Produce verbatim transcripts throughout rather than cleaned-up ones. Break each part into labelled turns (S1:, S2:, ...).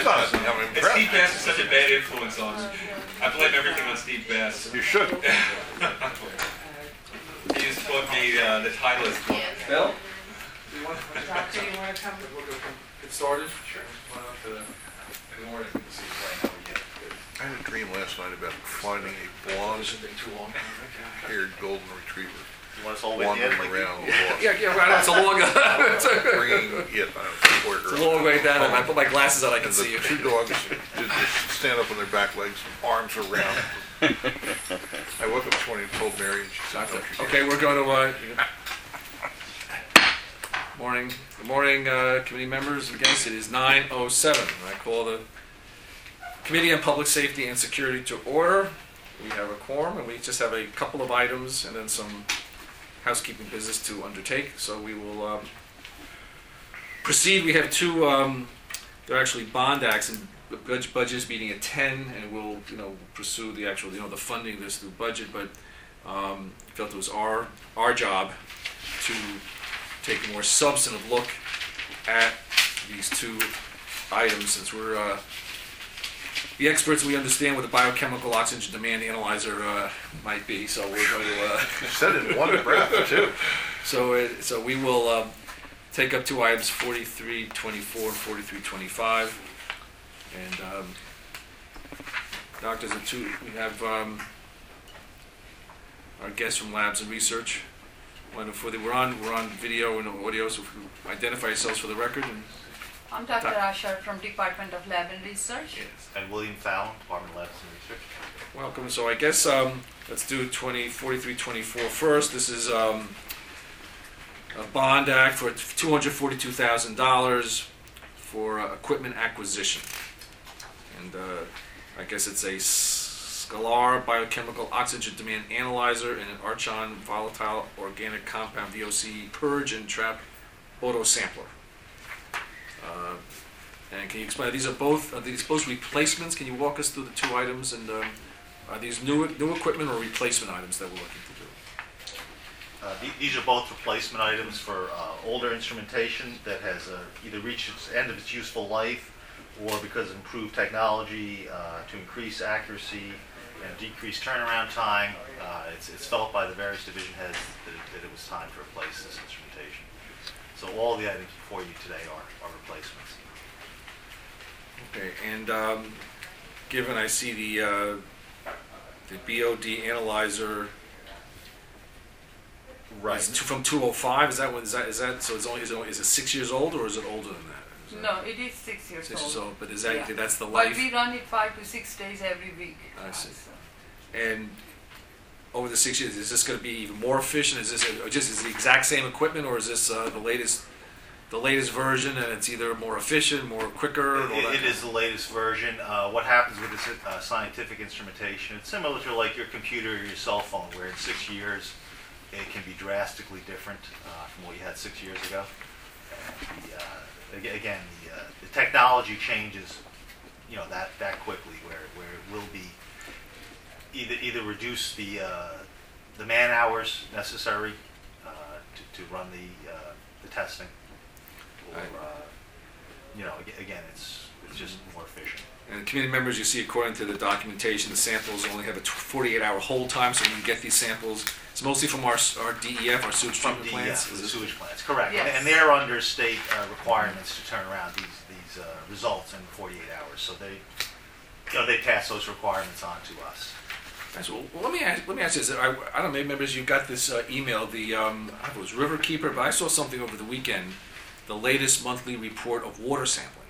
S1: on it. I'm
S2: And
S1: impressed.
S2: Steve Bass is such a bad influence on us. I blame everything on Steve Bass.
S1: You should.
S2: He just taught me uh, the Titleist book.
S3: Bill?
S4: Doctor, you want to come get started?
S2: Sure. Why not, uh, in the morning, we'll see right how we get.
S1: I had a dream last night about finding a blonde-haired golden retriever
S5: You want us all with you?
S1: wandering
S5: Like,
S1: around the loft,
S3: Yeah, yeah, right. It's a long, it's
S1: bringing it on a quarter.
S3: a long way down, and I put my glasses on, I can
S1: And
S3: see you.
S1: the two dogs did this, stand up on their back legs, arms around. I woke up this morning and told Mary, and she said, no, she
S3: Okay, we're going to, uh, morning, good morning, uh, committee members and guests. It is nine oh seven. I call the Committee on Public Safety and Security to order. We have a quorum, and we just have a couple of items and then some housekeeping business to undertake. So we will um, proceed. We have two, um, they're actually bond acts, and the budget budget is meeting at ten, and we'll, you know, pursue the actual, you know, the funding of this through budget, but um, felt it was our, our job to take a more substantive look at these two items, since we're uh, the experts. We understand what the biochemical oxygen demand analyzer uh, might be, so we're going to. Uh,
S1: You said it in one breath, too.
S3: so, uh, so we will um, take up two items: forty-three twenty-four and forty-three twenty-five. And um, doctors, are two. We have um, our guests from Labs and Research. When before they we're on, we're on video and audio, so if you identify yourselves for the record. And
S4: I'm Doctor Asher from Department of Lab and Research.
S3: yes.
S5: And William Fallon, Department of Labs and Research.
S3: Welcome. So I guess um, let's do twenty forty-three twenty-four first. This is um, a bond act for two hundred forty-two thousand dollars for uh, equipment acquisition. And uh, I guess it's a Scalar biochemical oxygen demand analyzer and an Archon volatile organic compound V O C purge and trap auto sampler. Uh, and can you explain? These are both are these both replacements? Can you walk us through the two items? And um, are these new new equipment or replacement items that we're looking to do?
S5: Uh, th- these are both replacement items for uh, older instrumentation that has uh, either reached its end of its useful life, or because of improved technology uh, to increase accuracy and decrease turnaround time, uh, it's, it's felt by the various division heads that it, that it was time to replace this instrumentation. So all the items before you today are, are replacements.
S3: Okay, and um, given I see the uh, the B O D analyzer
S5: Right.
S3: is two, from two oh five, is that what is that is that so it's only is it, only, is it six years old or is it older than that? Is that
S4: No, it is six years
S3: six
S4: old.
S3: years old, but is that
S4: Yeah.
S3: that's the
S4: But
S3: life?
S4: we run it five to six days every week.
S3: I see.
S4: So
S3: And over the six years, is this going to be even more efficient? Is this or just is it the exact same equipment, or is this uh, the latest, the latest version, and it's either more efficient, more quicker? and all
S5: It,
S3: that
S5: it
S3: kind
S5: is the latest version. Uh, what happens with this uh, scientific instrumentation, it's similar to like your computer or your cell phone, where in six years it can be drastically different uh, from what you had six years ago. And the, uh, aga- again, the, uh, the technology changes, you know, that, that quickly, where, where it will be either either reduce the uh, the man hours necessary uh, to, to run the uh, the testing, or
S3: Right.
S5: uh, you know, ag- again, it's it's just more efficient.
S3: And committee members, you see, according to the documentation, the samples only have a forty-eight hour hold time, so you can get these samples. It's mostly from our our D E F, our sewage
S5: From
S3: treatment
S5: the, uh,
S3: plants.
S5: the
S3: Is this-
S5: sewage plants, correct.
S4: Yes.
S5: And they're under state uh, requirements to turn around these these uh, results in forty-eight hours. So they, you know, they pass those requirements on to us.
S3: Nice. Well, let me ask, let me ask you this. I, I don't know, maybe members, you got this uh, email. The um, I don't know if it was Riverkeeper, but I saw something over the weekend. The latest monthly report of water sampling,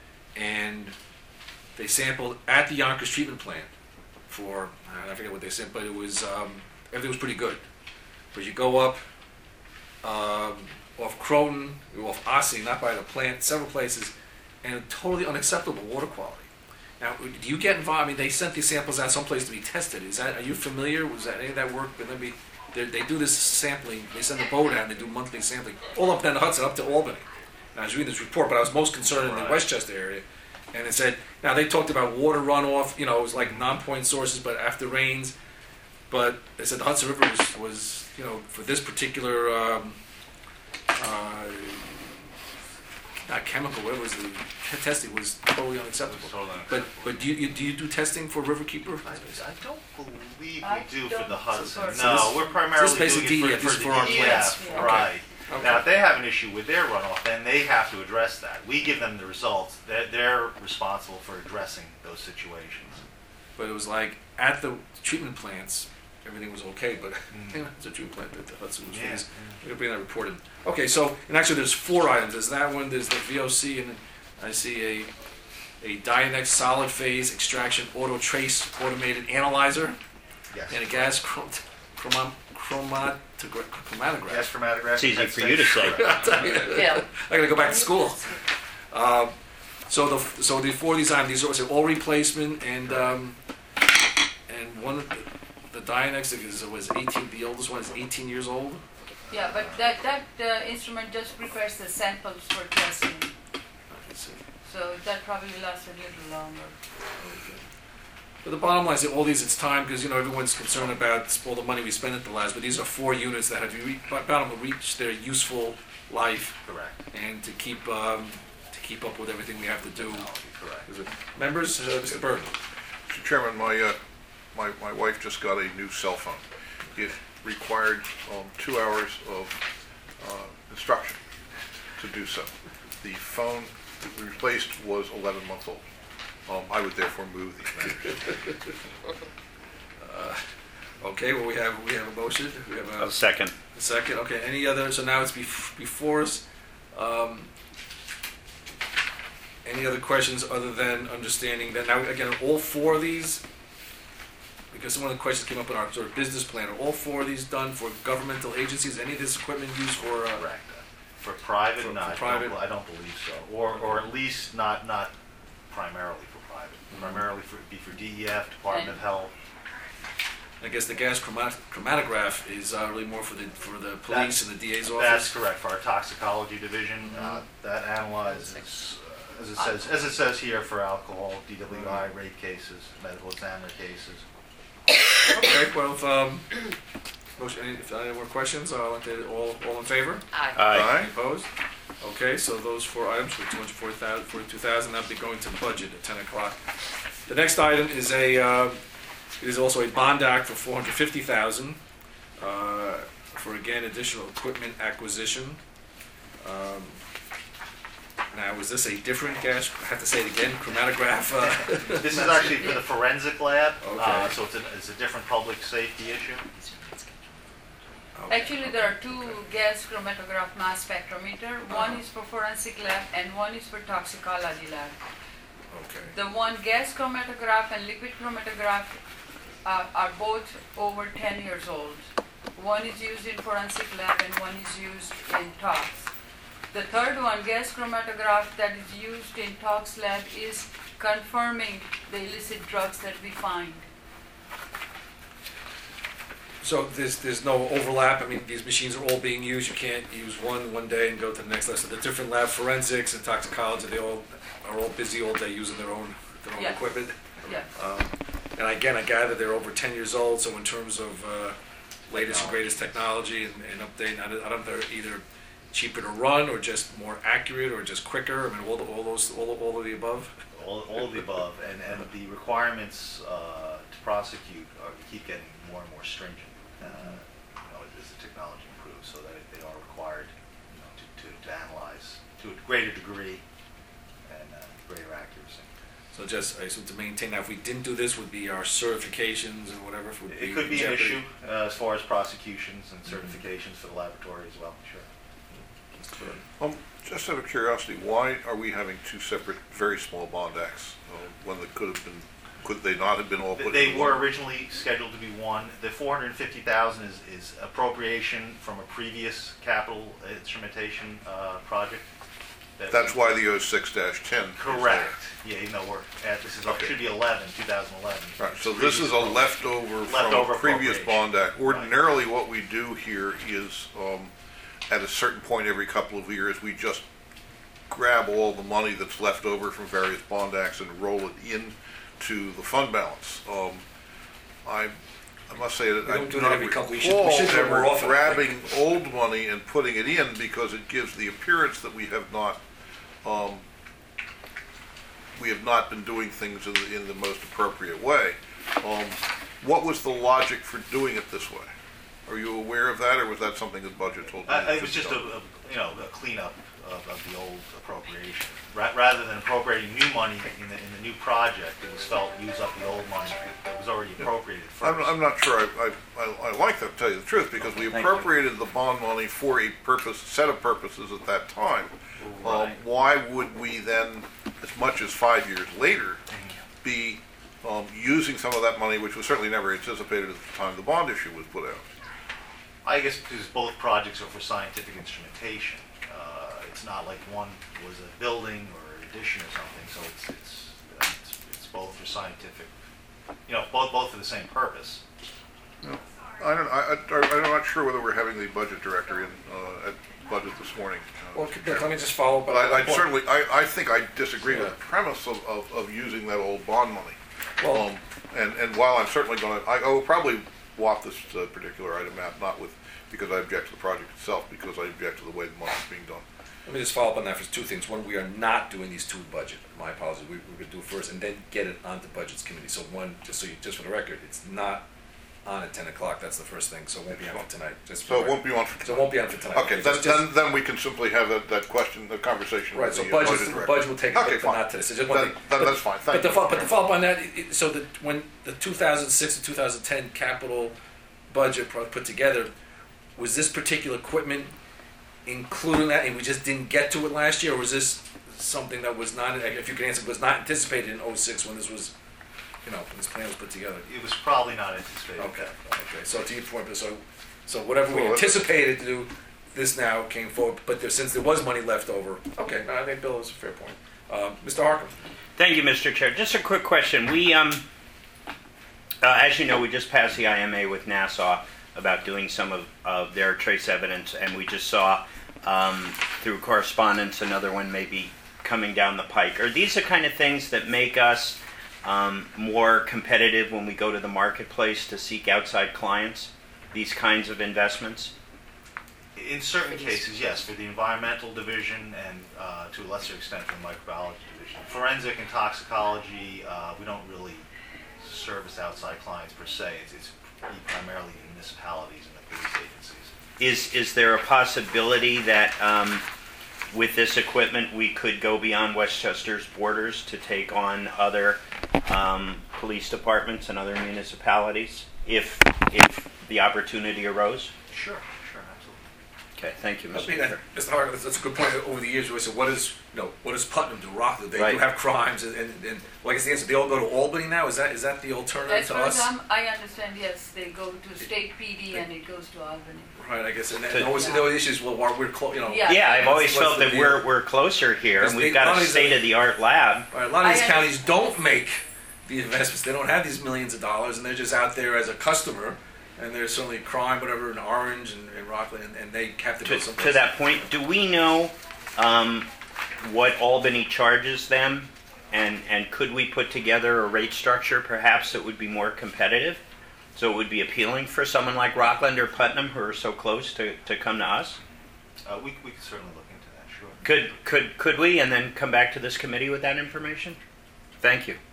S3: and they sampled at the Yonkers treatment plant for I forget what they said, but it was um, everything was pretty good. But you go up um, off Croton, you go off Ossing, not by the plant, several places, and totally unacceptable water quality. Now, do you get involved? I mean, they sent these samples out someplace to be tested. Is that, are you familiar? Was that any of that work? But let me, they they do this sampling. They send a boat out and they do monthly sampling all up down the Hudson, up to Albany. And I was reading this report, but I was most concerned in the
S5: Right.
S3: Westchester area. And it said, now they talked about water runoff, you know, it was like non-point sources, but after rains. But they said the Hudson River was, was you know, for this particular um, uh, not chemical, whatever was the testing was totally unacceptable.
S5: Totally
S3: But,
S5: unacceptable.
S3: but do you, you- do you do testing for Riverkeeper?
S5: I, I don't believe
S4: I
S5: we do for
S4: don't
S5: the Hudson.
S4: support
S5: No,
S3: this.
S5: we're primarily
S3: So this is
S5: doing
S3: basically
S5: it for,
S3: D E F, this
S5: for
S3: is
S5: the
S3: for our
S5: D E
S3: plants.
S5: F,
S4: Yeah.
S5: right.
S3: Okay.
S5: Now, if they have an issue with their runoff, then they have to address that. We give them the results. They're, they're responsible for addressing those situations.
S3: But it was like, at the treatment plants, everything was okay, but
S5: Mm.
S3: it's a treatment plant at the Hudson was
S5: Yeah,
S3: freeze.
S5: yeah.
S3: We're gonna bring that reported. Okay, so, and actually there's four items. There's that one, there's the V O C, and I see a, a Dynex solid phase extraction auto trace automated analyzer,
S5: Yes.
S3: and a gas chrom- chrom- chromatogra- chromatograph.
S5: Gas chromatograph.
S6: It's easy
S5: That's-
S6: for you to say.
S4: Yeah.
S3: I gotta go back to school. Um, so the so the four of these items, these are also all replacement, and um, and one of the, the Dynex is was eighteen. The oldest one is eighteen years old.
S4: Yeah, but that, that uh, instrument just prepares the samples for testing,
S3: Let's see.
S4: so that probably will last a little longer.
S3: But the bottom line is that all these, it's time, because, you know, everyone's concerned about all the money we spend at the labs, but these are four units that have re- about to reach their useful life,
S5: Correct.
S3: and to keep, um, to keep up with everything we have to do.
S5: Correct.
S3: Is it- Members, uh, Mister Burke?
S1: Mister Chairman, my, uh, my, my wife just got a new cell phone. It required, um, two hours of, uh, instruction to do so. The phone that we replaced was eleven months old. Um, I would therefore move these matters.
S3: Okay, well, we have, we have a motion, we have a
S6: A second.
S3: a second, okay, any other, so now it's bef- before us. Um, Any other questions other than understanding that, now, again, all four of these, because one of the questions came up in our sort of business plan, are all four of these done for governmental agencies, any of this equipment used for, uh,
S5: Correct. For private,
S3: For-
S5: no,
S3: for
S5: I don't,
S3: private.
S5: I don't believe so. Or, or at least not, not primarily for private.
S3: Mm-hmm.
S5: Primarily for, be for D E F, Department of Health.
S3: I guess the gas chromat- chromatograph is uh, really more for the, for the police and the D A's office?
S5: That's correct, for our toxicology division, uh, that analyzes, uh, as it says, as it says here, for alcohol, D W I, rape cases, medical examiner cases.
S3: Okay, well, if, um, motion, any, if any more questions, I'll entertain it. all, all in favor?
S4: Aye.
S6: Aye.
S3: Any opposed? Okay, so those four items for two hundred forty thousand, forty-two thousand, that'll be going to budget at ten o'clock. The next item is a, uh, it is also a bond act for four hundred fifty thousand, uh, for again, additional equipment acquisition. Um, Now, was this a different gas, I have to say it again, chromatograph? uh,
S5: This is actually for the forensic lab, uh,
S3: Okay.
S5: so it's a, it's a different public safety issue.
S3: okay.
S4: Actually, there are two gas chromatograph mass spectrometer. One is for forensic lab and one is for toxicology lab.
S3: Okay.
S4: The one gas chromatograph and liquid chromatograph uh, are both over ten years old. One is used in forensic lab and one is used in tox. The third one, gas chromatograph, that is used in tox lab is confirming the illicit drugs that we find.
S3: So there's, there's no overlap, I mean, these machines are all being used, you can't use one one day and go to the next lesson. The different lab, forensics and toxicology, they all are all busy all day using their own, their own
S4: Yes.
S3: equipment.
S4: Yes.
S3: Um, And again, I gather they're over ten years old, so in terms of uh, latest and greatest technology and and update, I don't I don't know if they're either cheaper to run or just more accurate or just quicker, I mean, all, the- all those, all, all of the above?
S5: All, all of the above, and, and the requirements uh, to prosecute are, keep getting more and more stringent, uh, you know, as the technology improves, so that they are required, you know, to, to, to analyze to a greater degree and uh, greater accuracy.
S3: So just, I assume to maintain that, if we didn't do this, would be our certifications or whatever, if would be
S5: It could be an
S3: jeopardy.
S5: issue uh, as far as prosecutions and certifications for the laboratory as well, sure.
S1: Um, just out of curiosity, why are we having two separate, very small bond acts, uh, when they could have been, could they not have been all put
S5: They
S1: into
S5: were
S1: one?
S5: originally scheduled to be one. The four hundred fifty thousand is, is appropriation from a previous capital instrumentation uh, project. that
S1: That's
S5: we-
S1: why the oh six dash ten.
S5: Correct. Yeah, you know, we're, at, this is,
S1: Okay.
S5: should be eleven, two thousand eleven.
S1: Right, so this is a leftover from
S5: Leftover
S1: a previous
S5: appropriation.
S1: bond act. Ordinarily, what we do here is, um, at a certain point every couple of years, we just grab all the money that's left over from various bond acts and roll it into the fund balance. Um, I, I must say that
S3: We
S1: I
S3: don't
S1: do
S3: do that
S1: not
S3: every couple- we should- we
S1: recall
S3: should do it more
S1: ever
S3: often, I think.
S1: grabbing old money and putting it in, because it gives the appearance that we have not um, we have not been doing things in the, in the most appropriate way. Um, what was the logic for doing it this way? Are you aware of that, or was that something that budget told you?
S5: Uh, it was just a, a, you know, a cleanup of, of the old appropriation. Ra- rather than appropriating new money in the, in the new project, it was felt use up the old money that was already appropriated first.
S1: I'm, I'm not sure I, I, I, I like that, to tell you the truth, because we
S5: Thank you.
S1: appropriated the bond money for a purpose, set of purposes at that time. Um,
S5: Right.
S1: why would we then, as much as five years later, be um, using some of that money, which was certainly never anticipated at the time the bond issue was put out?
S5: I guess because both projects are for scientific instrumentation. Uh, it's not like one was a building or an addition or something, so it's, it's, it's, it's both for scientific, you know, both, both for the same purpose.
S1: I don't, I, I, I'm not sure whether we're having the budget director in uh, at budget this morning. uh,
S3: Well,
S1: Mister
S3: Nick,
S1: Chairman.
S3: let me just follow up.
S1: But
S3: on
S1: I, I
S3: that point.
S1: certainly, I, I think I disagree with
S3: Yeah.
S1: the premise of, of, of using that old bond money.
S3: Well-
S1: Um, and, and while I'm certainly gonna, I, I will probably walk this uh, particular item out, not with, because I object to the project itself, because I object to the way the money's being done.
S3: Let me just follow up on that for two things. One, we are not doing these two budget. My apologies. We, we're going to do it first and then get it onto budgets committee. So one, just so you, just for the record, it's not on at ten o'clock. That's the first thing. So it won't be on for tonight. Just for
S1: So
S3: the
S1: it won't
S3: record.
S1: be on for
S3: So it
S1: tonight.
S3: won't be on for tonight.
S1: Okay,
S3: It's
S1: then,
S3: just-
S1: then, then we can simply have that, that question, the conversation
S3: Right,
S1: with
S3: so
S1: the uh,
S3: budget,
S1: budget
S3: the
S1: director.
S3: budget will take it,
S1: Okay,
S3: but but
S1: fine.
S3: not today. So just one
S1: Then,
S3: thing.
S1: then
S3: But-
S1: that's fine, thank
S3: But the,
S1: you.
S3: fo- but the follow-up on that, it- it- so that when the two thousand six to two thousand ten capital budget pro- put together, was this particular equipment including that, and we just didn't get to it last year, or was this something that was not, if you can answer, was not anticipated in oh six when this was, you know, when this plan was put together?
S5: It was probably not anticipated.
S3: Okay, okay, so to your point, but so, so whatever we
S1: Well, that's-
S3: anticipated to do, this now came forward, but there, since there was money left over, okay, no, I think Bill is a fair point. Um, Mister Harkin?
S6: Thank you, Mister Chair. Just a quick question. We, um, uh, as you know, we just passed the I M A with Nassau about doing some of, of their trace evidence, and we just saw um, through correspondence another one maybe coming down the pike. Are these the kind of things that make us um, more competitive when we go to the marketplace to seek outside clients? These kinds of investments?
S5: In certain cases, yes, for the environmental division and uh, to a lesser extent for the microbiology division. Forensic and toxicology, uh, we don't really service outside clients per se. It's, it's primarily municipalities and the police agencies.
S6: Is is there a possibility that um, with this equipment we could go beyond Westchester's borders to take on other um, police departments and other municipalities if if the opportunity arose?
S5: Sure, sure, absolutely.
S6: Okay, thank you,
S3: I
S6: Mister
S3: mean,
S6: Chair.
S3: Mister Harkin, that's, that's a good point. Over the years, we said, what is, you know, what does Putnam do? Rockland, they
S6: Right.
S3: do have crimes, and, and, and well, I guess the answer, they all go to Albany now? Is that is that the alternative
S4: As
S3: to
S4: far as
S3: us?
S4: I'm, I understand, yes, they go to state P D and it goes to Albany.
S3: Right, I guess, and,
S6: To-
S3: and always,
S4: Yeah.
S3: there were issues, well, while we're close, you know.
S4: Yeah.
S6: Yeah, I've always
S3: What's
S6: felt
S3: the
S6: that
S3: deal?
S6: we're we're closer here, and
S3: Because
S6: we've
S3: they-
S6: got
S3: not
S6: a
S3: only is it-
S6: state-of-the-art lab.
S3: Right, a lot of these
S4: I
S3: counties
S4: understand.
S3: don't make the investments. They don't have these millions of dollars, and they're just out there as a customer. And there's certainly crime, whatever, in Orange and, and Rockland, and, and they have to
S6: To,
S3: go someplace.
S6: to that point, do we know um, what Albany charges them, and and could we put together a rate structure perhaps that would be more competitive, so it would be appealing for someone like Rockland or Putnam who are so close to, to come to us?
S5: Uh, we, we could certainly look into that, sure.
S6: Could could could we, and then come back to this committee with that information? Thank you.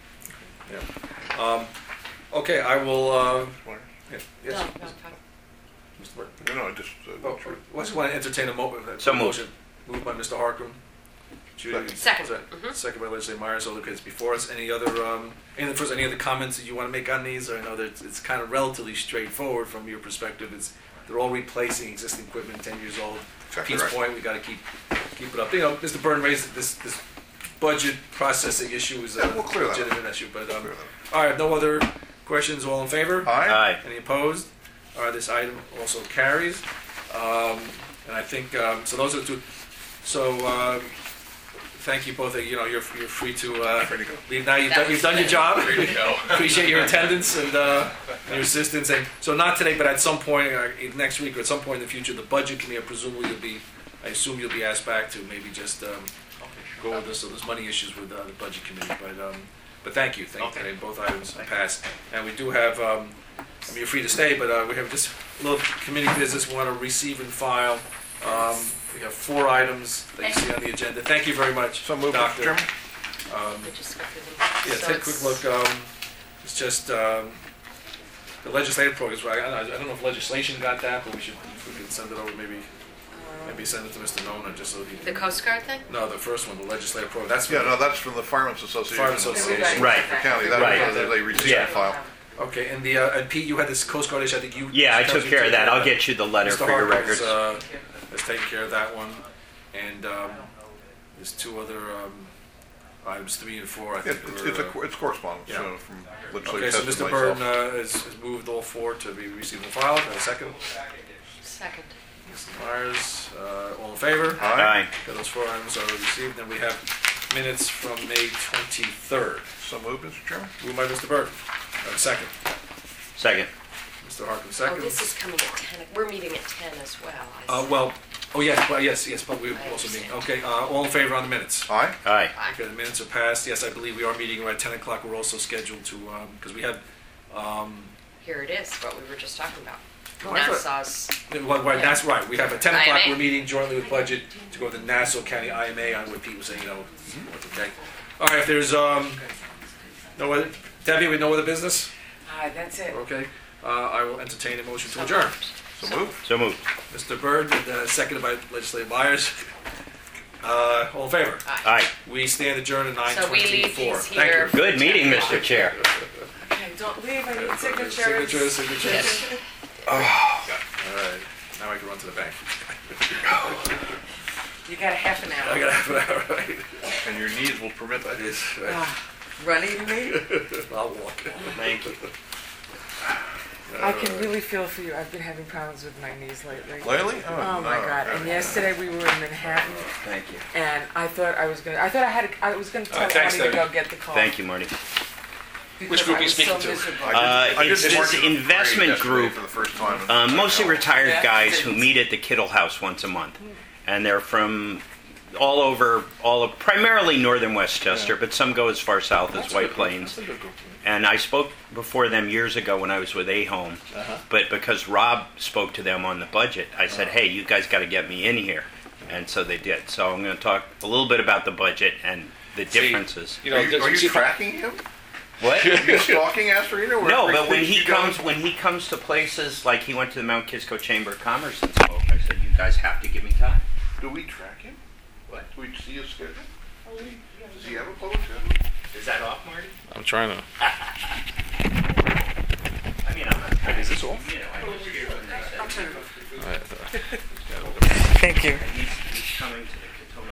S3: Yeah. Um, okay, I will. Uh, yeah, yes,
S4: No, no,
S3: Mister Burke.
S1: No, no, I just, uh,
S3: Oh, let's want to entertain a mo- uh,
S6: So moved.
S3: motion. Moved by Mister Harkin. Judy,
S7: Second.
S3: was that-
S7: Mhm.
S3: Second by legislator Myers. So look, it's before us. Any other, um, any, first, any other comments that you want to make on these? Or I know that it's, it's kind of relatively straightforward from your perspective. It's they're all replacing existing equipment, ten years old.
S1: Exactly
S3: Pete's
S1: right.
S3: point, we got to keep keep it up. You know, Mister Byrne raised this this budget processing issue is a
S1: Yeah, we'll clear that up.
S3: legitimate issue. But um,
S1: Clear that
S3: all right, no other questions. All in favor?
S1: Aye?
S6: Aye.
S3: Any opposed? All right, this item also carries. Um, and I think, um, so those are the two. So, uh, thank you both. You know, you're, you're free to, uh,
S1: Free to go.
S3: leave now. You've
S7: That
S3: done, you've
S7: was
S3: done your job.
S2: Free to go.
S3: Appreciate your attendance and, uh, and your assistance. And so not today, but at some point, uh, next week or at some point in the future, the budget committee, presumably you'll be, I assume you'll be asked back to maybe just, um, go over this, so there's money issues with, uh, the budget committee. But, um, but thank you. Thank you
S5: Okay.
S3: today. Both items passed. And we do have, um, I mean, you're free to stay, but uh, we have just a little committee business. We want to receive and file Um, we have four items that you see on the agenda. Thank you very much,
S1: So moved,
S3: Doctor.
S1: Mister Chairman.
S3: Um,
S7: I just got the-
S3: Yeah,
S7: so
S3: take a quick
S7: it's-
S3: look. Um, it's just um, the legislative programs. Right? I, don't know- I don't know if legislation got that, but we should if we could send it over. Maybe maybe send it to Mister Nona just so he.
S7: The Coast Guard thing?
S3: No, the first one, the legislative program. That's
S1: Yeah,
S3: from-
S1: no, that's from the Firemen's Association.
S3: Firemen's
S1: of
S3: Association.
S6: Right.
S1: the County, that
S6: Right.
S1: was, they received
S6: Yeah.
S1: the file.
S3: Okay, and the uh, and Pete, you had this Coast Guard issue. I think you.
S6: Yeah, I
S3: tells
S6: took
S3: you
S6: care
S3: to
S6: of
S3: take
S6: that. I'll get you the letter
S3: Mister
S6: for your
S3: Harkins,
S6: records.
S3: Uh, has taken care of that one, and um, there's two other um, items, three and four. I
S1: It-
S3: think.
S1: It's,
S3: were,
S1: it's, a,
S3: uh,
S1: cor- it's correspondence
S3: yeah.
S1: uh, from
S3: Okay,
S1: legislative
S3: so
S1: Test
S3: Mister
S1: and
S3: Burton
S1: myself.
S3: uh, has, has moved all four to be received and filed. Have a second.
S7: Second.
S3: Mister Myers, uh, all in favor?
S1: Aye.
S6: Aye.
S3: Okay, those four items are received. Then we have minutes from May twenty-third.
S1: So moved, Mister Chairman.
S3: Moved by Mister Burton. Have a second.
S6: Second.
S3: Mister Harkins,
S7: Oh,
S3: second.
S7: this is coming at ten. We're meeting at ten as well. I
S3: Uh,
S7: see.
S3: well, oh yes, well, yes, yes, but we
S7: I
S3: also meet.
S7: understand.
S3: Okay, uh, all in favor on the minutes?
S1: Aye.
S6: Aye.
S3: Okay, the minutes are passed. Yes, I believe we are meeting at ten o'clock. We're also scheduled to, because we had, um,
S7: Here it is, what we were just talking about.
S3: Oh, I thought-
S7: Nassau's.
S3: well, right, that's right. We have at ten o'clock,
S7: I M A.
S3: we're meeting jointly with budget to go to the Nassau County I M A on what Pete was saying, you know, what's okay. All right, if there's, um, no other, Debbie, with no other business?
S8: Hi, that's it.
S3: Okay, uh, I will entertain a motion to adjourn.
S1: So moved.
S6: So moved.
S3: Mister Byrd, and uh, seconded by legislative Myers. Uh, all in favor?
S6: Aye.
S3: We stand adjourned at nine
S7: So we leave
S3: twenty-four.
S7: these
S3: Thank
S7: here.
S3: you.
S6: Good meeting, Mister Chair.
S8: Okay, don't leave, I need signatures.
S3: Signatures, signatures.
S7: Yes.
S3: All right, now I can run to the bank.
S8: You got a half an
S3: I
S8: hour.
S3: got half an hour, right?
S1: And your needs will permit that.
S3: That is, right.
S8: Ah, running to me?
S3: I'll walk.
S6: Thank you.
S8: I can really feel for you. I've been having problems with my knees lately.
S1: Lately?
S8: Oh my
S1: no.
S8: God! And yesterday we were in Manhattan,
S6: Thank you.
S8: and I thought I was gonna. I thought I had. A, I was gonna tell
S3: All right, thanks,
S8: Marty to
S3: Debbie.
S8: go get the car.
S6: Thank you, Marty.
S8: because
S3: Which group
S8: I
S3: are you
S8: was
S3: speaking
S8: so
S3: to?
S8: miserable.
S6: Uh,
S1: I did
S6: it's
S1: march
S6: this
S1: in the
S6: investment
S1: parade yesterday
S6: group,
S1: for the first time in-
S6: uh, mostly retired
S8: Yeah.
S6: guys who meet at the Kittle House once a month, and they're from all over, all of, primarily northern Westchester, but some go as far south as White Plains.
S3: That's a good group.
S6: And I spoke before them years ago when I was with A-Home,
S3: Uh-huh.
S6: but because Rob spoke to them on the budget, I said, hey, you guys got to get me in here. And so they did. So I'm going to talk a little bit about the budget and the
S3: See,
S6: differences.
S3: You know,
S1: Are you, are you
S3: see if I-
S1: tracking him?
S6: What?
S1: Are you stalking Astorino?
S6: No,
S1: Wherever
S6: but when
S1: he
S6: he
S1: thinks you
S6: comes
S1: go?
S6: when he comes to places like he went to the Mount Kisco Chamber of Commerce and spoke, I said, you guys have to give me time.
S1: Do we track him?
S6: What?
S1: Do we see his schedule? Does he have a public schedule?
S6: Is that off, Marty?
S3: I'm trying to.
S6: I mean, I'm not.
S3: Is this off?
S6: You know, I just hear when they say,
S3: All right.
S8: Thank you.
S6: and he's, he's coming to the